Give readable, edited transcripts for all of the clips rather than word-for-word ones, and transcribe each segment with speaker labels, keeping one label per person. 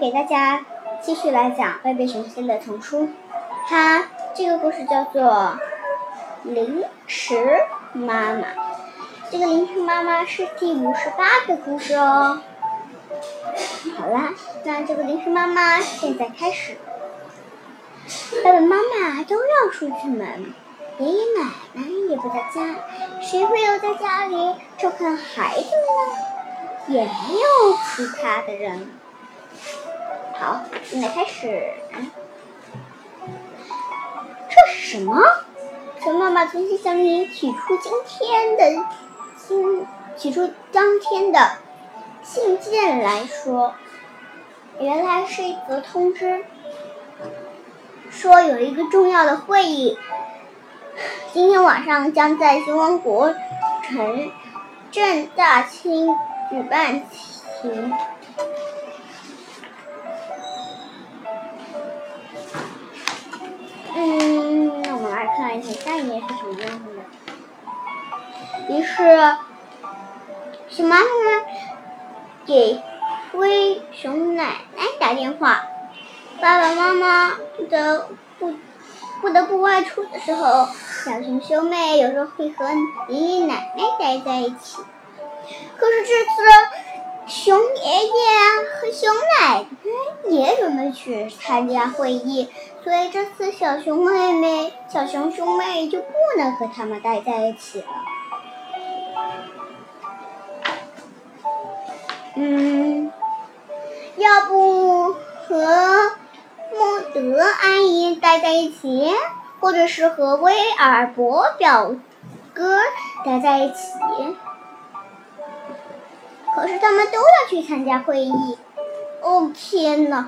Speaker 1: 给大家继续来讲贝贝熊系列丛书，这个故事叫做零食妈妈。这个零食妈妈是第58个故事哦。好啦，那这个零食妈妈现在开始。爸爸妈妈都要出去门，爷爷奶奶也不在家，谁会留在家里照看孩子们呢？也没有其他的人。好，现在开始。这是什么？熊妈妈从信箱里取出当天的信件来说，原来是一则通知，说有一个重要的会议，今天晚上将在熊王国城镇大厅举办请。那我们来看一下下一页是什么样子的。于是，熊妈妈给灰熊奶奶打电话。爸爸妈妈不得不外出的时候，小熊兄妹有时候会和爷爷奶奶待在一起。可是这次，熊爷爷和熊奶奶也准备去参加会议，所以这次小熊兄妹就不能和他们待在一起了。要不和莫德阿姨待在一起，或者是和威尔伯表哥待在一起。可是他们都要去参加会议。哦天哪！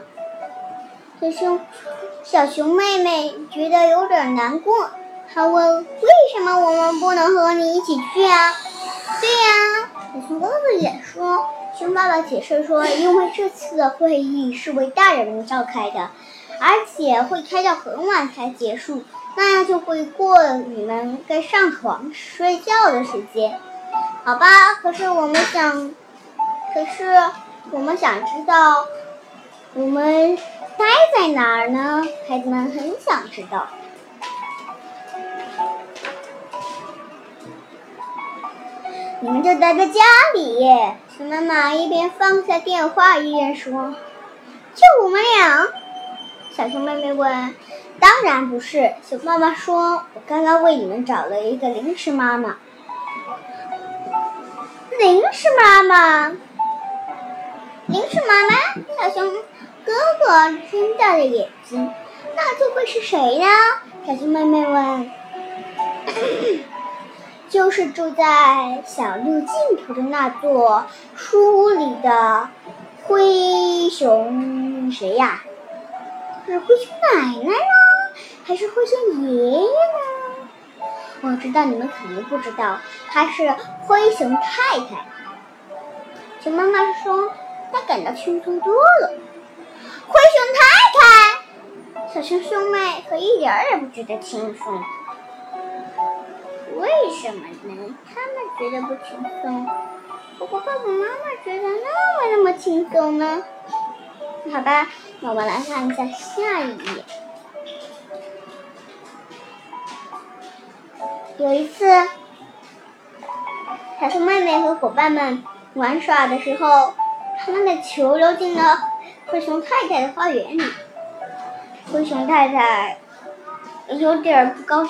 Speaker 1: 小熊妹妹觉得有点难过，她问：“为什么我们不能和你一起去啊？”对呀，小熊哥哥也说。熊爸爸解释说，因为这次的会议是为大人们召开的，而且会开到很晚才结束，那样就会过了你们该上床睡觉的时间。好吧，可是我们想知道我们待在哪儿呢？孩子们很想知道。你们就待在家里。熊妈妈一边放下电话一边说：“就我们俩？”小熊妹妹问。“当然不是。”熊妈妈说，“我刚刚为你们找了一个零食妈妈。”零食妈妈？小熊哥哥睁大了眼睛。那就会是谁呢？小熊妹妹问。就是住在小路尽头的那座书屋里的灰熊谁呀？是灰熊奶奶呢？还是灰熊爷爷呢？我知道你们肯定不知道，她是灰熊太太。熊妈妈说，她感到轻松多了。灰熊太太？小熊兄妹可一点也不觉得轻松。为什么呢？他们觉得不轻松，不过爸爸妈妈觉得那么轻松呢？好吧，那我们来看一下下一页。有一次，小熊妹妹和伙伴们玩耍的时候，他们的球溜进了灰熊太太的花园里。灰熊太太有点不高兴。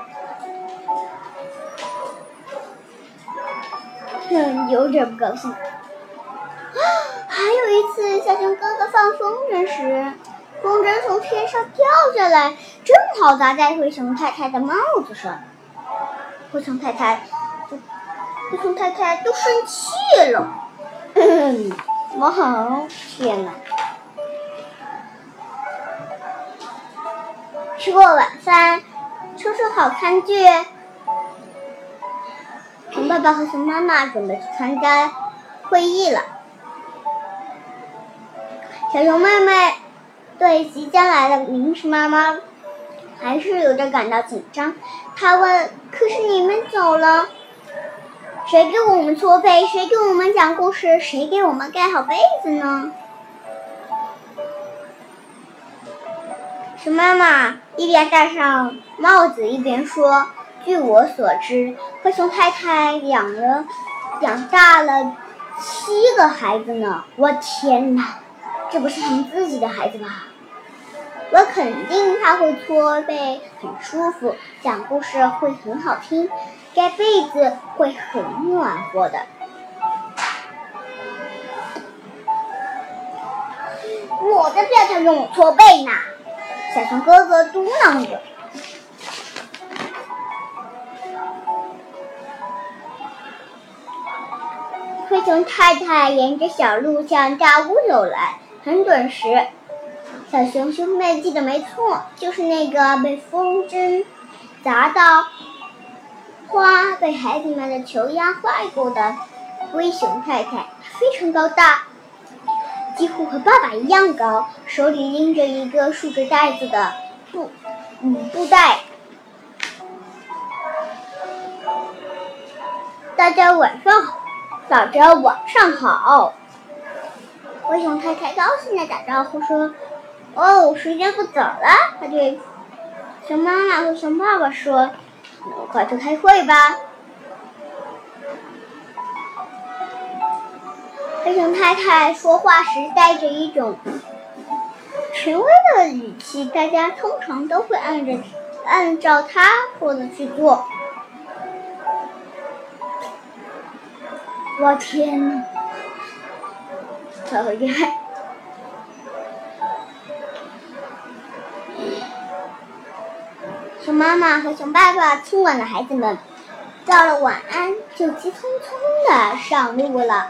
Speaker 1: 还有一次，小熊哥哥放风筝时，风筝从天上掉下来，正好砸在灰熊太太的帽子上。灰熊太太都生气了。天哪！吃过晚饭，收拾好餐具，熊爸爸和熊妈妈准备去参加会议了。小熊妹妹对即将来的零食妈妈还是有点感到紧张。她问：“可是你们走了，谁给我们搓背？谁给我们讲故事？谁给我们盖好被子呢？” 熊妈妈一边戴上帽子一边说：“据我所知，灰熊太太养大了7个孩子呢。我天哪，这不是他们自己的孩子吧？我肯定他会搓背很舒服，讲故事会很好听，盖被子会很暖和的。”我才不要他用我搓背呢！小熊哥哥嘟囔着。灰熊太太沿着小路向大屋走来，很准时。小熊兄妹记得没错，就是那个被风筝砸到花，被孩子们的球压坏过的灰熊太太。非常高大，几乎和爸爸一样高，手里拎着一个竖着袋子的布袋。大家早着晚上好。灰熊太太高兴地打招呼说：“哦，时间不早了。”他对熊妈妈和熊爸爸说：“你们快去开会吧。”灰熊太太说话时带着一种权威的语气，大家通常都会按照她说的去做。我天哪，好厉害！熊妈妈和熊爸爸亲吻了孩子们，道了晚安，就急匆匆地上路了。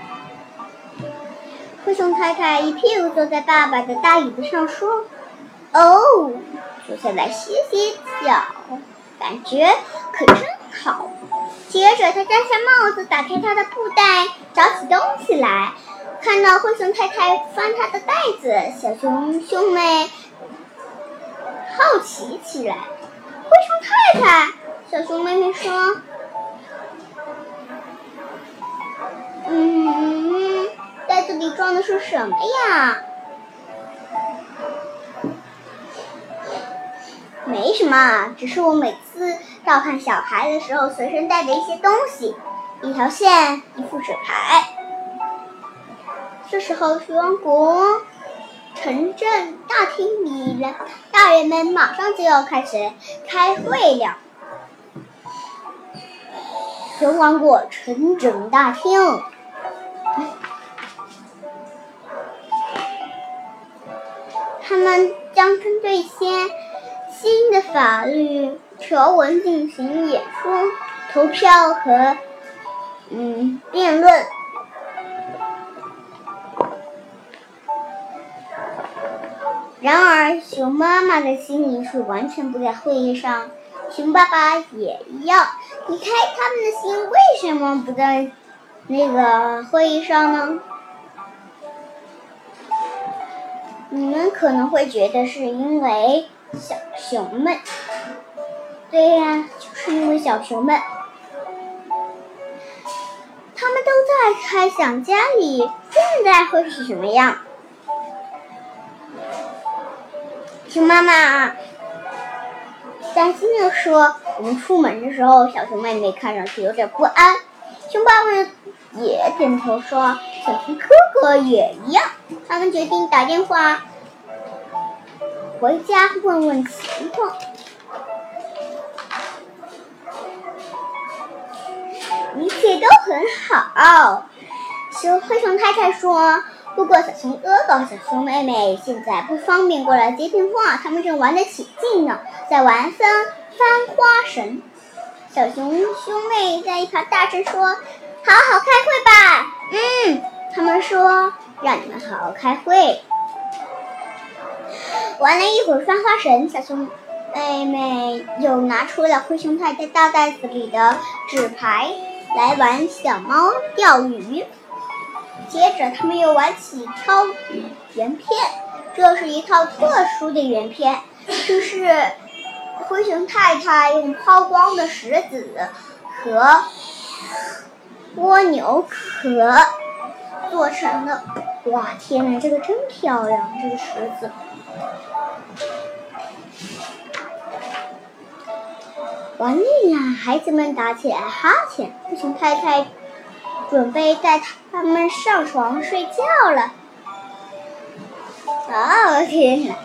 Speaker 1: 灰熊太太一屁股坐在爸爸的大椅子上说：“哦，坐下来歇歇脚，感觉可真好。”接着他摘下帽子，打开他的布袋，找起东西来。看到灰熊太太翻他的袋子，小熊兄妹好奇起来。灰熊太太，小熊妹妹说：“袋子里装的是什么呀？”没什么，只是我每次照看小孩的时候随身带的一些东西，一条线，一副纸牌。这时候，熊王国城镇大厅里，大人们马上就要开始开会了。熊王国城镇大厅，他们将针对一些新的法律条文进行演说、投票和辩论。然而，熊妈妈的心里是完全不在会议上，熊爸爸也一样。你猜他们的心为什么不在那个会议上呢？你们可能会觉得是因为小熊们。对呀，就是因为小熊们，他们都在猜想家里现在会是什么样。熊妈妈担心地说：“我们出门的时候，小熊妹妹看上去有点不安。”熊爸爸也点头说：“小熊哥哥也一样。”他们决定打电话回家问问情况。一切都很好。灰熊太太说：“不过小熊哥哥和小熊妹妹现在不方便过来接电话，他们正玩得起劲呢，在玩翻花绳。”小熊兄妹在一旁大声说：“好好开会吧！”他们说：“让你们好好开会。”玩了一会儿翻花绳，小熊妹妹又拿出了灰熊太太大袋子里的纸牌来玩小猫钓鱼。接着他们又玩起挑圆片，这是一套特殊的圆片，就是灰熊太太用抛光的石子和蜗牛壳做成的。哇，天哪，这个真漂亮，这个石子。 完了呀！孩子们打起来哈欠，灰熊太太准备带他们上床睡觉了。哦，天哪！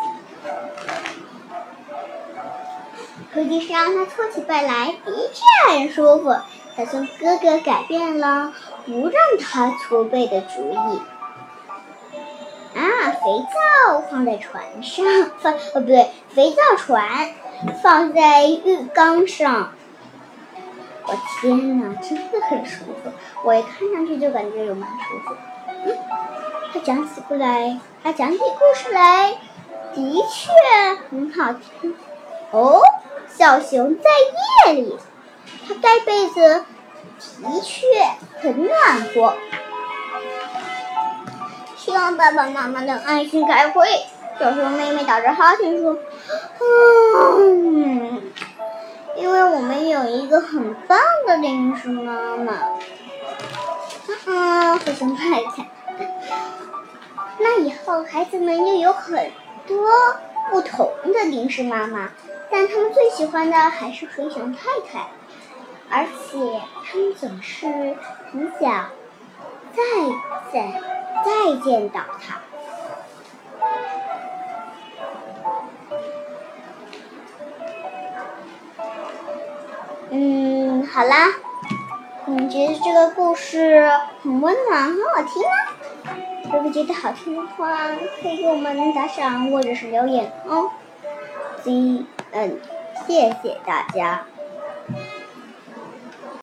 Speaker 1: 回地上，他搓起背来，的确很舒服。小熊哥哥改变了不让他搓背的主意。肥皂放在船上，不对，肥皂船放在浴缸上。我天哪，真的很舒服！我一看上去就感觉有蛮舒服。他讲起故事来，的确很好听。哦，小熊在夜里，他盖被子的确很暖和。希望爸爸妈妈能安心开会。小熊妹妹打着哈欠说：“因为我们有一个很棒的零食妈妈。”灰熊太太。那以后孩子们又有很多不同的零食妈妈，但他们最喜欢的还是灰熊太太，而且他们总是很想再见到他。好啦，你觉得这个故事很温暖，很好听吗？如果觉得好听的话，可以给我们打赏或者是留言哦。谢谢大家。